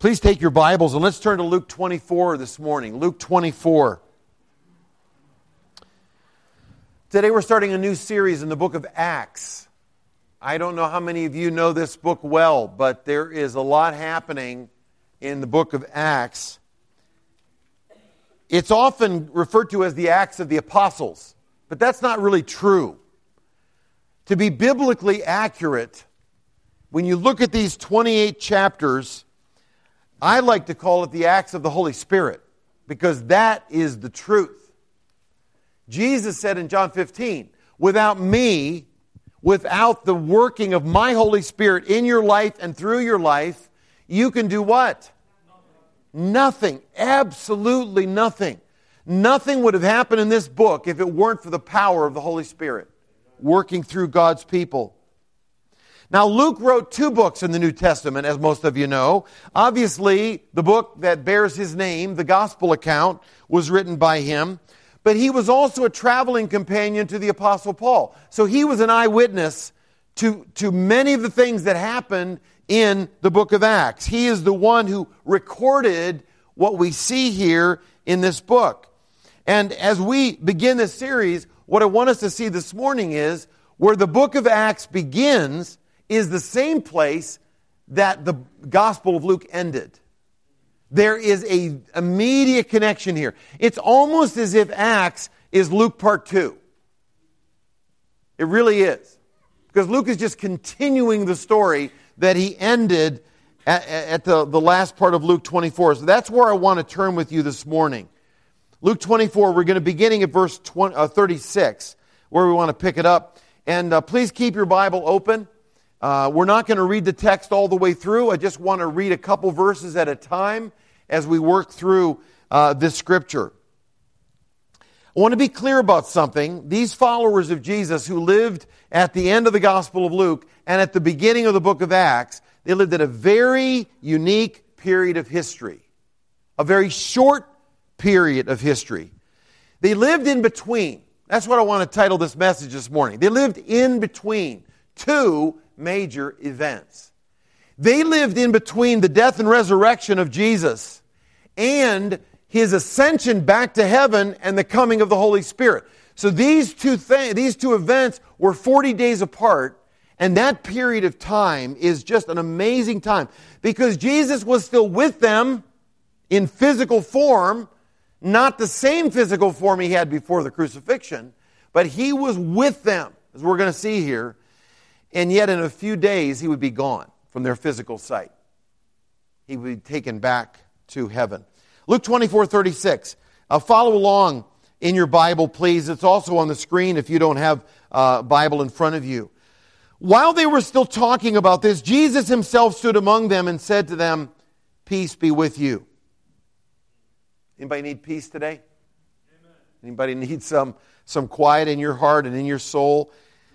Please take your Bibles and let's turn to Luke 24 this morning. Luke 24. Today we're starting a new series in the book of Acts. I don't know how many of you know this book well, but there is a lot happening in the book of Acts. It's often referred to as the Acts of the Apostles, but that's not really true. To be biblically accurate, when you look at these 28 chapters, I like to call it the Acts of the Holy Spirit, because that is the truth. Jesus said in John 15, without me, without the working of my Holy Spirit in your life and through your life, you can do what? Nothing. Absolutely nothing. Nothing would have happened in this book if it weren't for the power of the Holy Spirit working through God's people. Now, Luke wrote 2 books in the New Testament, as most of you know. Obviously, the book that bears his name, the Gospel account, was written by him. But he was also a traveling companion to the Apostle Paul. So he was an eyewitness to many of the things that happened in the book of Acts. He is the one who recorded what we see here in this book. And as we begin this series, what I want us to see this morning is where the book of Acts begins is the same place that the Gospel of Luke ended. There is an immediate connection here. It's almost as if Acts is Luke part 2. It really is. Because Luke is just continuing the story that he ended at the last part of Luke 24. So that's where I want to turn with you this morning. Luke 24, we're going to be beginning at verse 36, where we want to pick it up. And please keep your Bible open. We're not going to read the text all the way through. I just want to read a couple verses at a time as we work through this scripture. I want to be clear about something. These followers of Jesus who lived at the end of the Gospel of Luke and at the beginning of the book of Acts, they lived at a very unique period of history. A very short period of history. They lived in between. That's what I want to title this message this morning. They lived in between 2 major events. They lived in between the death and resurrection of Jesus and his ascension back to heaven and the coming of the Holy Spirit. So these two events were 40 days apart, and that period of time is just an amazing time because Jesus was still with them in physical form, not the same physical form he had before the crucifixion, but he was with them, as we're going to see here. And yet in a few days, he would be gone from their physical sight. He would be taken back to heaven. Luke 24:36. Follow along in your Bible, please. It's also on the screen if you don't have a Bible in front of you. While they were still talking about this, Jesus himself stood among them and said to them, "Peace be with you." Anybody need peace today? Amen. Anybody need some quiet in your heart and in your soul?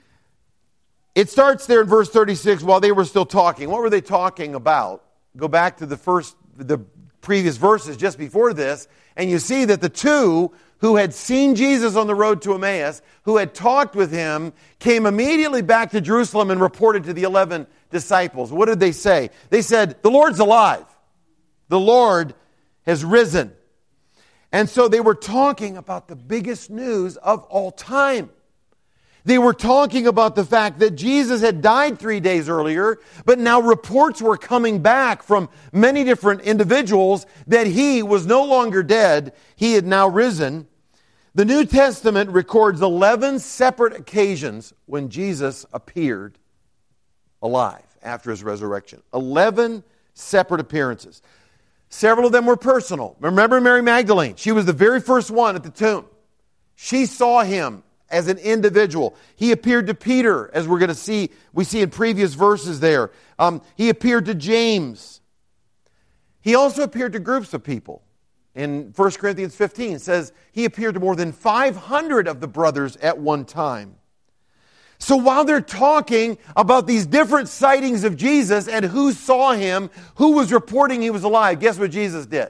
It starts there in verse 36, while they were still talking. What were they talking about? Go back to the previous verses just before this, and you see that the 2 who had seen Jesus on the road to Emmaus, who had talked with him, came immediately back to Jerusalem and reported to the 11 disciples. What did they say? They said, "The Lord's alive. The Lord has risen." And so they were talking about the biggest news of all time. They were talking about the fact that Jesus had died 3 days earlier, but now reports were coming back from many different individuals that he was no longer dead. He had now risen. The New Testament records 11 separate occasions when Jesus appeared alive after his resurrection. 11 separate appearances. Several of them were personal. Remember Mary Magdalene? She was the very first one at the tomb. She saw him as an individual. He appeared to Peter, as we're going to see, we see in previous verses there. He appeared to James. He also appeared to groups of people. In 1 Corinthians 15, it says he appeared to more than 500 of the brothers at one time. So while they're talking about these different sightings of Jesus and who saw him, who was reporting he was alive, guess what Jesus did?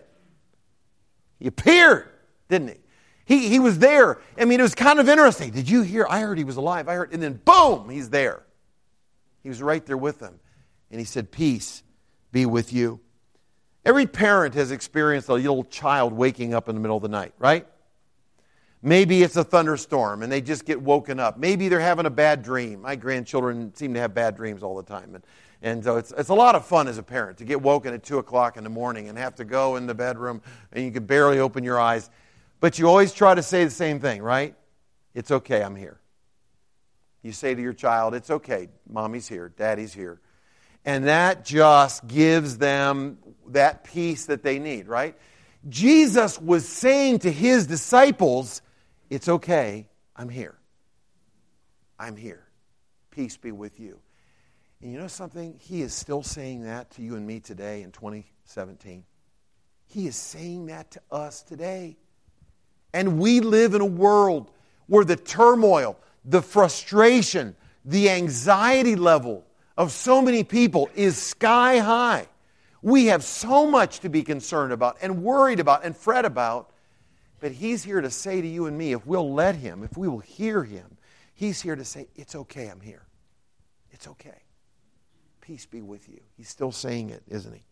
He appeared, didn't he? He was there. I mean, it was kind of interesting. Did you hear? I heard he was alive. I heard. And then boom, he's there. He was right there with them. And he said, "Peace be with you." Every parent has experienced a little child waking up in the middle of the night, right? Maybe it's a thunderstorm and they just get woken up. Maybe they're having a bad dream. My grandchildren seem to have bad dreams all the time. And so it's a lot of fun as a parent to get woken at 2 o'clock in the morning and have to go in the bedroom and you can barely open your eyes. But you always try to say the same thing, right? It's okay, I'm here. You say to your child, it's okay, mommy's here, daddy's here. And that just gives them that peace that they need, right? Jesus was saying to his disciples, it's okay, I'm here. I'm here. Peace be with you. And you know something? He is still saying that to you and me today in 2017. He is saying that to us today. And we live in a world where the turmoil, the frustration, the anxiety level of so many people is sky high. We have so much to be concerned about and worried about and fret about. But he's here to say to you and me, if we'll let him, if we will hear him, he's here to say, it's okay, I'm here. It's okay. Peace be with you. He's still saying it, isn't he?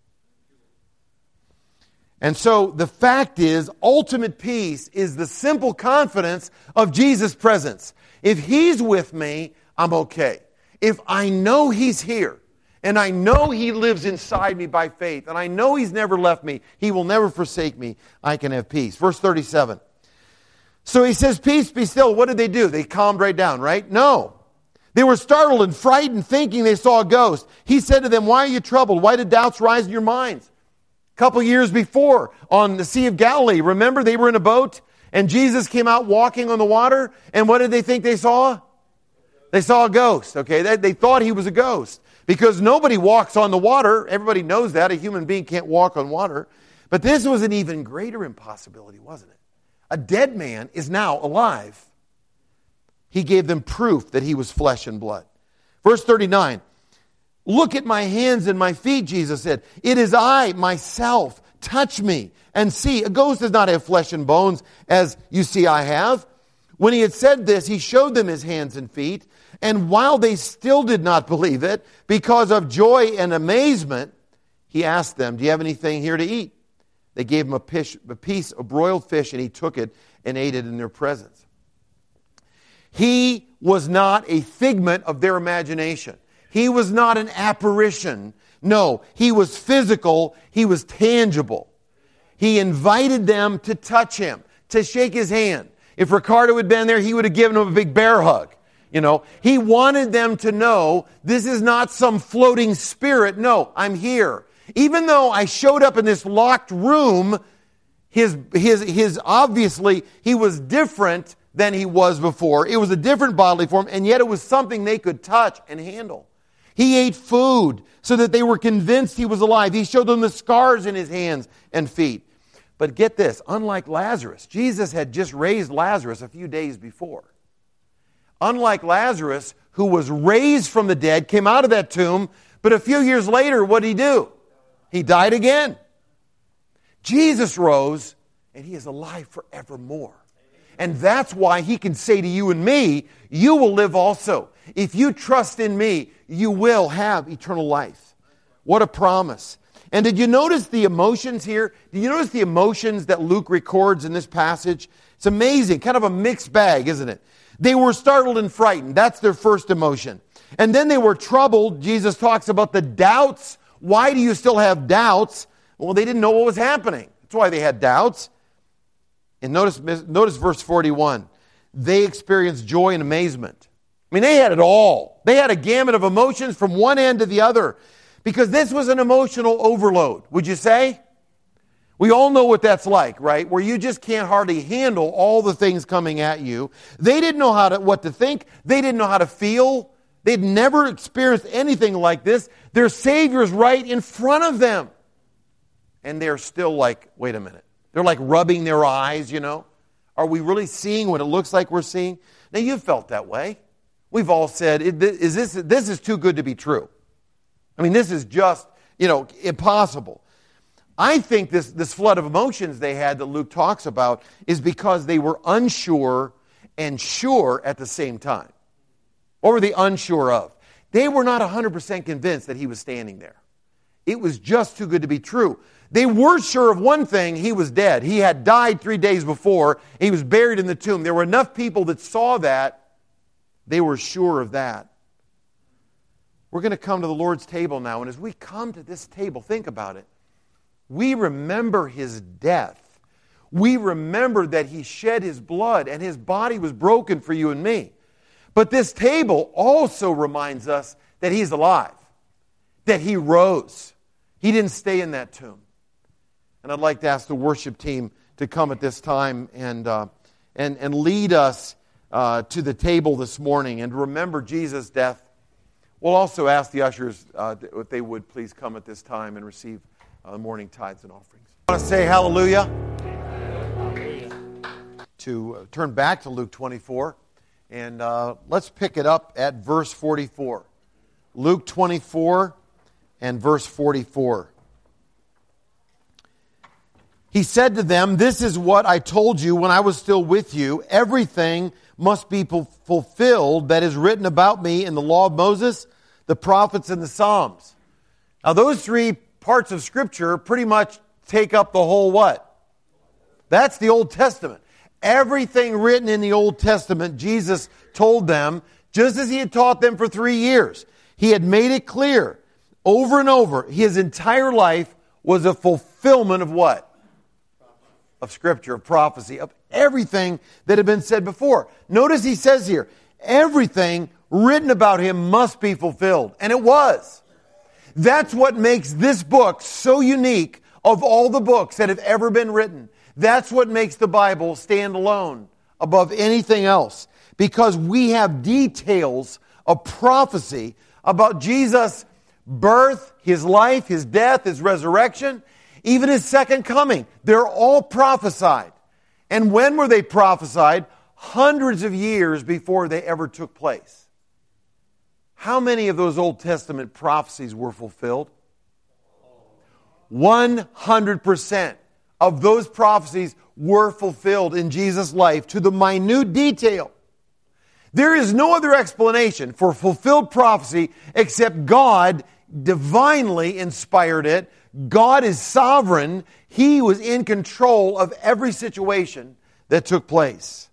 And so the fact is, ultimate peace is the simple confidence of Jesus' presence. If he's with me, I'm okay. If I know he's here, and I know he lives inside me by faith, and I know he's never left me, he will never forsake me, I can have peace. Verse 37. So he says, peace be still. What did they do? They calmed right down, right? No. They were startled and frightened, thinking they saw a ghost. He said to them, why are you troubled? Why did doubts rise in your minds? A couple years before, on the Sea of Galilee, remember they were in a boat, and Jesus came out walking on the water, and what did they think they saw? They saw a ghost, okay? They thought he was a ghost. Because nobody walks on the water. Everybody knows that. A human being can't walk on water. But this was an even greater impossibility, wasn't it? A dead man is now alive. He gave them proof that he was flesh and blood. Verse 39. Look at my hands and my feet, Jesus said. It is I, myself. Touch me and see. A ghost does not have flesh and bones as you see I have. When he had said this, he showed them his hands and feet. And while they still did not believe it, because of joy and amazement, he asked them, do you have anything here to eat? They gave him a piece of broiled fish, and he took it and ate it in their presence. He was not a figment of their imagination. He was not an apparition. No, he was physical. He was tangible. He invited them to touch him, to shake his hand. If Ricardo had been there, he would have given him a big bear hug. You know, he wanted them to know this is not some floating spirit. No, I'm here. Even though I showed up in this locked room, his obviously he was different than he was before. It was a different bodily form, and yet it was something they could touch and handle. He ate food so that they were convinced he was alive. He showed them the scars in his hands and feet. But get this, unlike Lazarus, Jesus had just raised Lazarus a few days before. Unlike Lazarus, who was raised from the dead, came out of that tomb, but a few years later, what did he do? He died again. Jesus rose, and he is alive forevermore. And that's why he can say to you and me, you will live also. If you trust in me, you will have eternal life. What a promise. And did you notice the emotions here? Did you notice the emotions that Luke records in this passage? It's amazing. Kind of a mixed bag, isn't it? They were startled and frightened. That's their first emotion. And then they were troubled. Jesus talks about the doubts. Why do you still have doubts? Well, they didn't know what was happening. That's why they had doubts. And notice verse 41. They experienced joy and amazement. I mean, they had it all. They had a gamut of emotions from one end to the other. Because this was an emotional overload, would you say? We all know what that's like, right? Where you just can't hardly handle all the things coming at you. They didn't know what to think. They didn't know how to feel. They'd never experienced anything like this. Their Savior's right in front of them. And they're still like, wait a minute. They're like rubbing their eyes, you know. Are we really seeing what it looks like we're seeing? Now, you've felt that way. We've all said, this is too good to be true. I mean, this is just, impossible. I think this flood of emotions they had that Luke talks about is because they were unsure and sure at the same time. What were they unsure of? They were not 100% convinced that he was standing there. It was just too good to be true. They were sure of one thing: he was dead. He had died 3 days before. He was buried in the tomb. There were enough people that saw that. They were sure of that. We're going to come to the Lord's table now, and as we come to this table, think about it. We remember his death. We remember that he shed his blood and his body was broken for you and me. But this table also reminds us that he's alive, that he rose. He didn't stay in that tomb. And I'd like to ask the worship team to come at this time and lead us to the table this morning and remember Jesus' death. We'll also ask the ushers if they would please come at this time and receive the morning tithes and offerings. I want to say hallelujah. To turn back to Luke 24, and let's pick it up at verse 44. Luke 24 and verse 44. He said to them, "This is what I told you when I was still with you. Everything must be fulfilled that is written about me in the law of Moses, the prophets, and the Psalms." Now those three parts of Scripture pretty much take up the whole what? That's the Old Testament. Everything written in the Old Testament, Jesus told them, just as he had taught them for 3 years. He had made it clear over and over. His entire life was a fulfillment of what? Of Scripture, of prophecy, of everything that had been said before. Notice he says here, everything written about him must be fulfilled. And it was. That's what makes this book so unique of all the books that have ever been written. That's what makes the Bible stand alone above anything else. Because we have details of prophecy about Jesus' birth, his life, his death, his resurrection, even his second coming. They're all prophesied. And when were they prophesied? Hundreds of years before they ever took place. How many of those Old Testament prophecies were fulfilled? 100% of those prophecies were fulfilled in Jesus' life to the minute detail. There is no other explanation for fulfilled prophecy except God divinely inspired it. God is sovereign. He was in control of every situation that took place.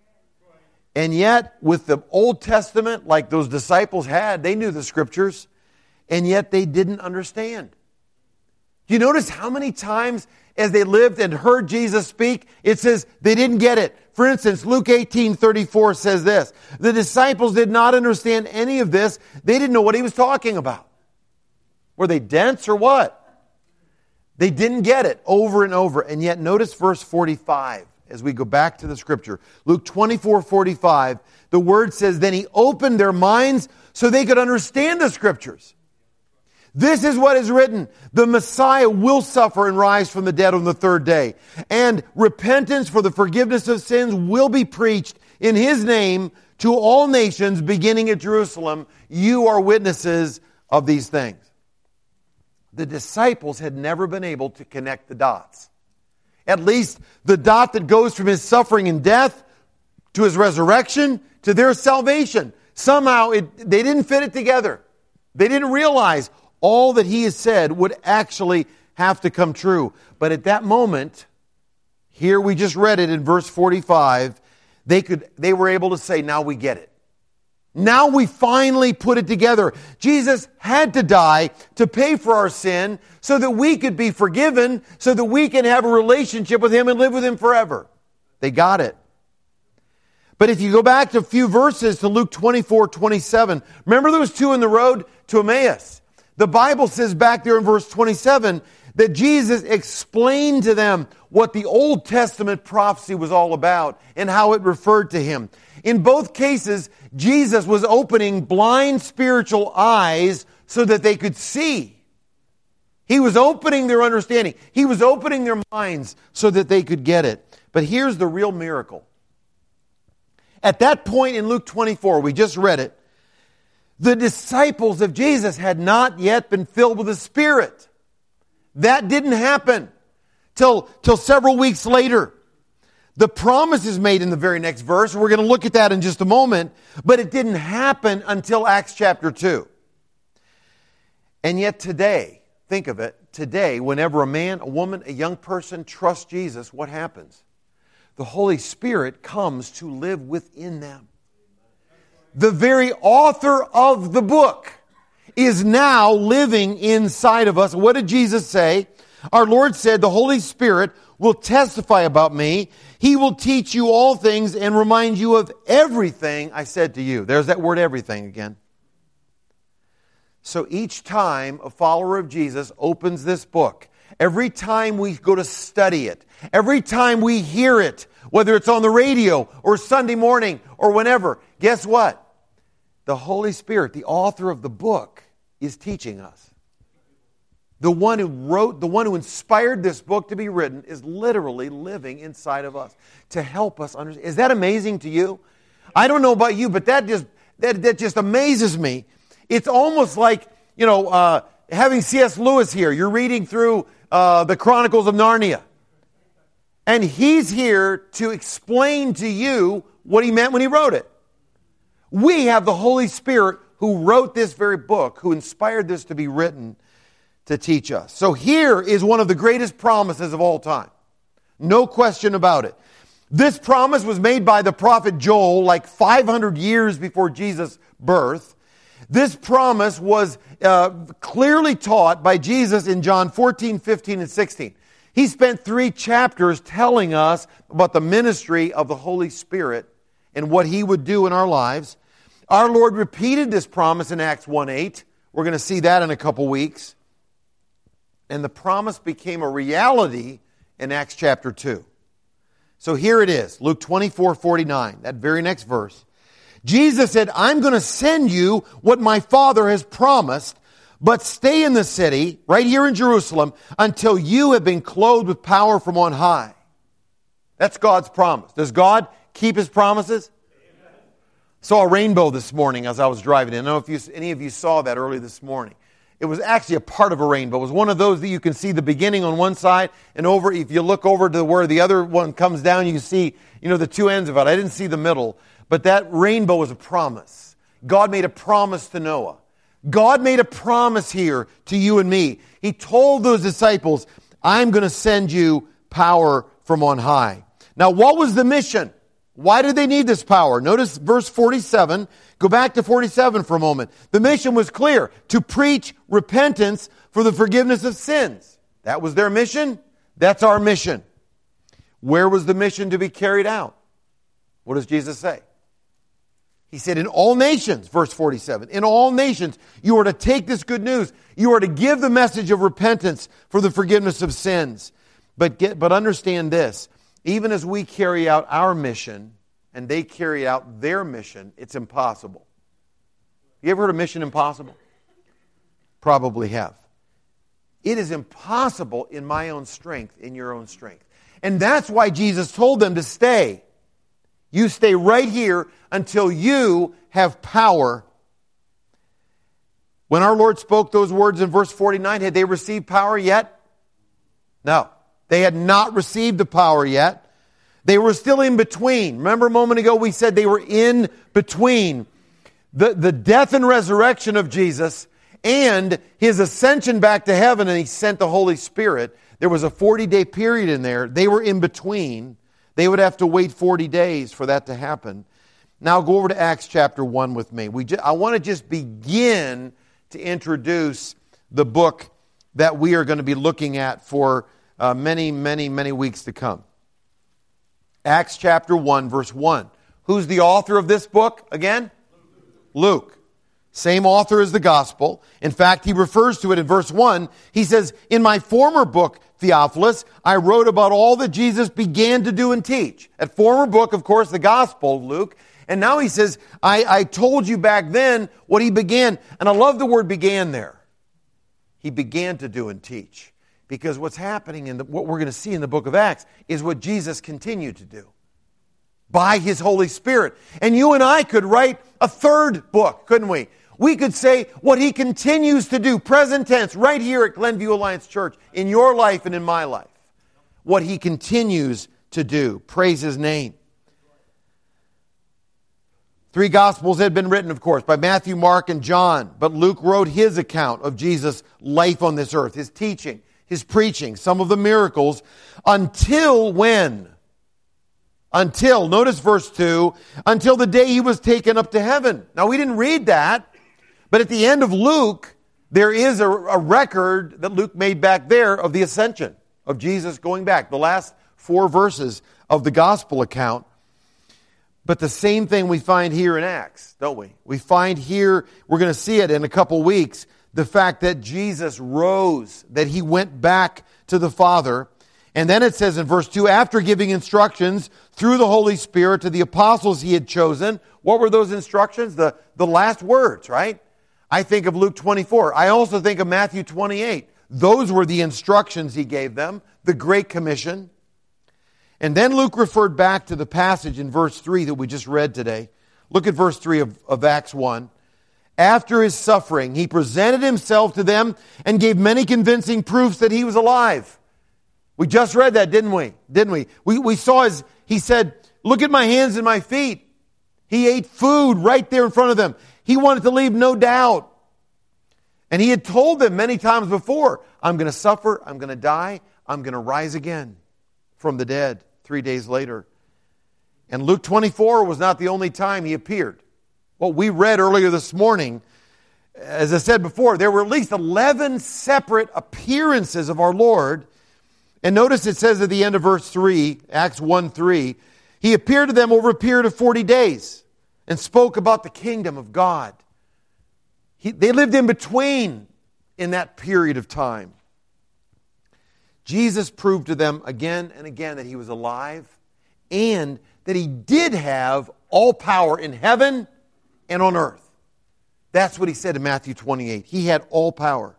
And yet, with the Old Testament, like those disciples had, they knew the Scriptures, and yet they didn't understand. Do you notice how many times as they lived and heard Jesus speak, it says they didn't get it? For instance, Luke 18:34 says this, "The disciples did not understand any of this. They didn't know what he was talking about." Were they dense or what? They didn't get it over and over. And yet notice verse 45 as we go back to the Scripture. Luke 24:45, the Word says, "Then he opened their minds so they could understand the Scriptures. This is what is written. The Messiah will suffer and rise from the dead on the third day. And repentance for the forgiveness of sins will be preached in his name to all nations, beginning at Jerusalem. You are witnesses of these things." The disciples had never been able to connect the dots. At least the dot that goes from his suffering and death to his resurrection to their salvation. Somehow they didn't fit it together. They didn't realize all that he has said would actually have to come true. But at that moment, here we just read it in verse 45, they were able to say, now we get it. Now we finally put it together. Jesus had to die to pay for our sin so that we could be forgiven, so that we can have a relationship with him and live with him forever. They got it. But if you go back to a few verses to Luke 24:27, remember those two on the road to Emmaus? The Bible says back there in verse 27 that Jesus explained to them what the Old Testament prophecy was all about and how it referred to him. In both cases, Jesus was opening blind spiritual eyes so that they could see. He was opening their understanding. He was opening their minds so that they could get it. But here's the real miracle. At that point in Luke 24, we just read it, the disciples of Jesus had not yet been filled with the Spirit. That didn't happen till several weeks later. The promise is made in the very next verse. We're going to look at that in just a moment. But it didn't happen until Acts chapter 2. And yet today, think of it, today, whenever a man, a woman, a young person trusts Jesus, what happens? The Holy Spirit comes to live within them. The very author of the book is now living inside of us. What did Jesus say? Our Lord said, the Holy Spirit will testify about me. He will teach you all things and remind you of everything I said to you. There's that word everything again. So each time a follower of Jesus opens this book, every time we go to study it, every time we hear it, whether it's on the radio or Sunday morning or whenever, guess what? The Holy Spirit, the author of the book, is teaching us. The one who wrote, the one who inspired this book to be written is literally living inside of us to help us understand. Is that amazing to you? I don't know about you, but that just amazes me. It's almost like, having C.S. Lewis here. You're reading through the Chronicles of Narnia. And he's here to explain to you what he meant when he wrote it. We have the Holy Spirit who wrote this very book, who inspired this to be written to teach us. So here is one of the greatest promises of all time. No question about it. This promise was made by the prophet Joel like 500 years before Jesus' birth. This promise was clearly taught by Jesus in John 14, 15, and 16. He spent 3 chapters telling us about the ministry of the Holy Spirit and what He would do in our lives. Our Lord repeated this promise in Acts 1:8. We're going to see that in a couple weeks. And the promise became a reality in Acts chapter 2. So here it is, Luke 24:49, that very next verse. Jesus said, I'm going to send you what my Father has promised, but stay in the city, right here in Jerusalem, until you have been clothed with power from on high. That's God's promise. Does God keep His promises? Amen. Saw a rainbow this morning as I was driving in. I don't know if any of you saw that early this morning. It was actually a part of a rainbow. It was one of those that you can see the beginning on one side, and over, if you look over to where the other one comes down, you can see, the 2 ends of it. I didn't see the middle, but that rainbow was a promise. God made a promise to Noah. God made a promise here to you and me. He told those disciples, I'm going to send you power from on high. Now, what was the mission? Why did they need this power? Notice verse 47. Go back to 47 for a moment. The mission was clear: to preach repentance for the forgiveness of sins. That was their mission. That's our mission. Where was the mission to be carried out? What does Jesus say? He said, in all nations, verse 47, in all nations, you are to take this good news. You are to give the message of repentance for the forgiveness of sins. But understand this, even as we carry out our mission and they carry out their mission, it's impossible. You ever heard of Mission Impossible? Probably have. It is impossible in my own strength, in your own strength. And that's why Jesus told them to stay. You stay right here until you have power. When our Lord spoke those words in verse 49, had they received power yet? No. They had not received the power yet. They were still in between. Remember a moment ago we said they were in between the death and resurrection of Jesus and His ascension back to heaven, and He sent the Holy Spirit. There was a 40-day period in there. They were in between. They would have to wait 40 days for that to happen. Now go over to Acts chapter 1 with me. I want to just begin to introduce the book that we are going to be looking at for many, many, many weeks to come. Acts chapter 1, verse 1. Who's the author of this book again? Luke. Same author as the gospel. In fact, he refers to it in verse 1. He says, in my former book, Theophilus, I wrote about all that Jesus began to do and teach. That former book, of course, the gospel of Luke. And now he says, I told you back then what he began. And I love the word began there. He began to do and teach. Because what's happening what we're going to see in the book of Acts is what Jesus continued to do by His Holy Spirit. And you and I could write a third book, couldn't we? We could say what He continues to do, present tense, right here at Glenview Alliance Church, in your life and in my life. What He continues to do. Praise His name. 3 Gospels had been written, of course, by Matthew, Mark, and John. But Luke wrote his account of Jesus' life on this earth, his teaching, his preaching, some of the miracles, until when? Until, notice verse 2, until the day he was taken up to heaven. Now, we didn't read that, but at the end of Luke, there is a record that Luke made back there of the ascension, of Jesus going back, the last 4 verses of the gospel account. But the same thing we find here in Acts, don't we? We find here, we're going to see it in a couple weeks, the fact that Jesus rose, that he went back to the Father. And then it says in verse 2, after giving instructions through the Holy Spirit to the apostles he had chosen, what were those instructions? The last words, right? I think of Luke 24. I also think of Matthew 28. Those were the instructions he gave them, the Great Commission. And then Luke referred back to the passage in verse 3 that we just read today. Look at verse 3 of Acts 1. After his suffering, he presented himself to them and gave many convincing proofs that he was alive. We just read that, didn't we? We saw he said, look at my hands and my feet. He ate food right there in front of them. He wanted to leave no doubt. And he had told them many times before, I'm going to suffer, I'm going to die, I'm going to rise again from the dead 3 days later. And Luke 24 was not the only time he appeared. What we read earlier this morning, as I said before, there were at least 11 separate appearances of our Lord. And notice it says at the end of verse 3, Acts 1:3, he appeared to them over a period of 40 days and spoke about the kingdom of God. They lived in between in that period of time. Jesus proved to them again and again that he was alive and that he did have all power in heaven and on earth. That's what he said in Matthew 28. He had all power.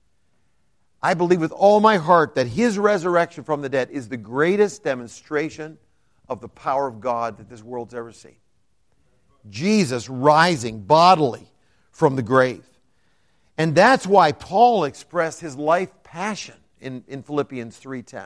I believe with all my heart that his resurrection from the dead is the greatest demonstration of the power of God that this world's ever seen. Jesus rising bodily from the grave. And that's why Paul expressed his life passion in Philippians 3:10.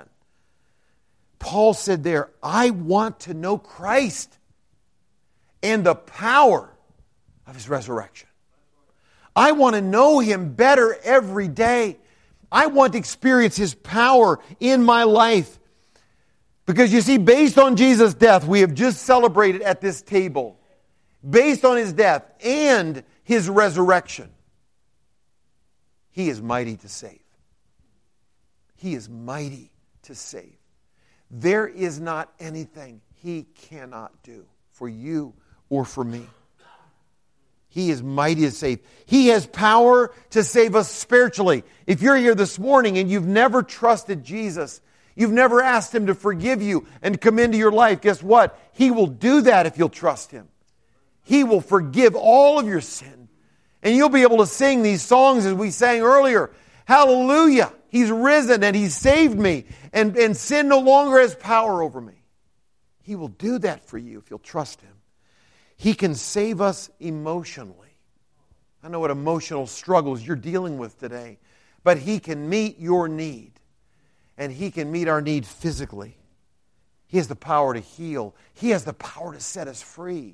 Paul said there, I want to know Christ and the power of his resurrection. I want to know him better every day. I want to experience his power in my life. Because you see, based on Jesus' death, we have just celebrated at this table. Based on his death and his resurrection, he is mighty to save. He is mighty to save. There is not anything he cannot do for you or for me. He is mighty to save. He has power to save us spiritually. If you're here this morning and you've never trusted Jesus, you've never asked him to forgive you and come into your life, guess what? He will do that if you'll trust him. He will forgive all of your sin. And you'll be able to sing these songs as we sang earlier. Hallelujah! He's risen and He saved me. And sin no longer has power over me. He will do that for you if you'll trust Him. He can save us emotionally. I know what emotional struggles you're dealing with today. But He can meet your need. And He can meet our need physically. He has the power to heal. He has the power to set us free.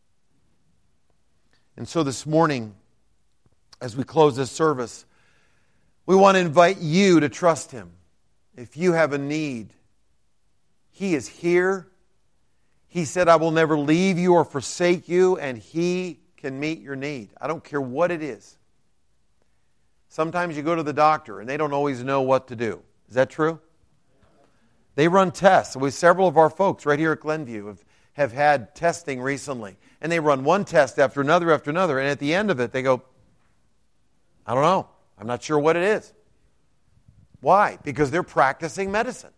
And so this morning, as we close this service, we want to invite you to trust Him. If you have a need, He is here. He said, I will never leave you or forsake you, and He can meet your need. I don't care what it is. Sometimes you go to the doctor and they don't always know what to do. Is that true? They run tests. Several of our folks right here at Glenview have had testing recently. And they run one test after another, and at the end of it they go, I don't know. I'm not sure what it is. Why? Because they're practicing medicine.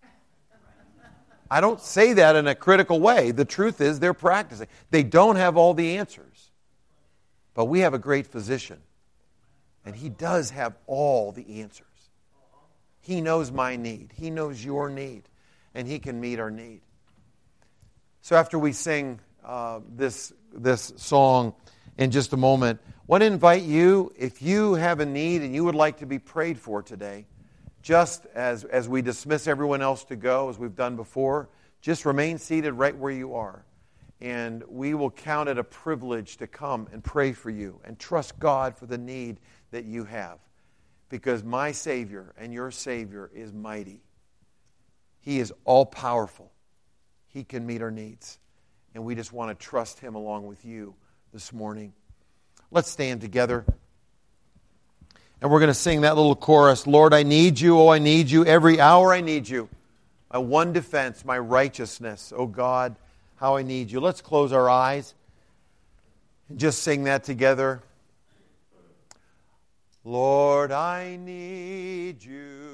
I don't say that in a critical way. The truth is they're practicing. They don't have all the answers. But we have a great physician. And He does have all the answers. He knows my need. He knows your need. And He can meet our need. So after we sing this song in just a moment, I want to invite you, if you have a need and you would like to be prayed for today, just as we dismiss everyone else to go, as we've done before, just remain seated right where you are. And we will count it a privilege to come and pray for you and trust God for the need that you have. Because my Savior and your Savior is mighty. He is all-powerful. He can meet our needs. And we just want to trust Him along with you this morning. Let's stand together. And we're going to sing that little chorus. Lord, I need you. Oh, I need you. Every hour I need you. My one defense, my righteousness. Oh, God, how I need you. Let's close our eyes and just sing that together. Lord, I need you.